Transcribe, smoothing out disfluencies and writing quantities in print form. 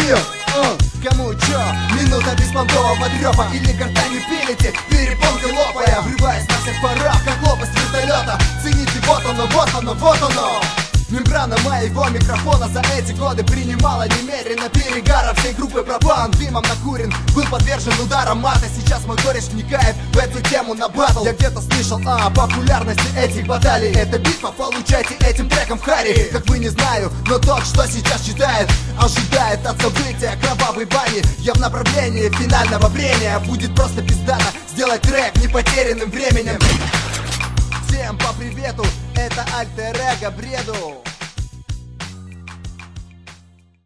Кому чё? Минута беспонтового дрёпа или гортанью пилите, перепонкой лопая, врываясь на всех парах, как лопасть вертолета. Цените, вот оно, вот оно, вот оно. Мембрана моего микрофона за эти годы принимала немерено перегара всей группы пропан. Дымом накурен, был подвержен ударам мата. Сейчас мой кореш вникает в эту тему на батл. Я где-то слышал о популярности этих баталий. Это битва, получайте этим треком в харе. Как вы не знаю, но тот, что сейчас читает, ожидает от события кровавой бани. Я в направлении финального брения. Будет просто пиздато сделать трек не потерянным временем. Всем по привету, это альтер-эго бреду.